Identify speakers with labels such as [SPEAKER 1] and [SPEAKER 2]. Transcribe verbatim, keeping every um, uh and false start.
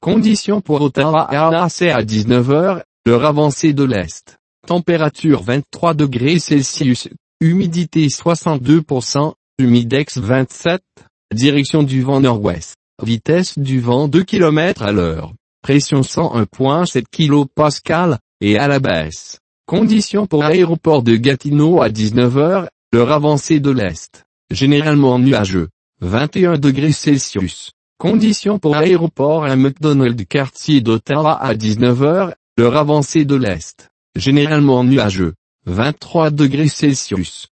[SPEAKER 1] Conditions pour Ottawa c'est à dix-neuf heures, l'heure avancée de l'Est. Température vingt-trois degrés Celsius, humidité soixante-deux pour cent, humidex vingt-sept, direction du vent nord-ouest, vitesse du vent deux kilomètres à l'heure, pression cent un virgule sept kilopascales, et à la baisse. Conditions pour aéroport de Gatineau à dix-neuf heures, l'heure avancée de l'Est, généralement nuageux, vingt et un degrés Celsius. Conditions pour aéroport à McDonald quartier d'Ottawa à dix-neuf heures, l'heure avancée de l'Est, généralement nuageux, vingt-trois degrés Celsius.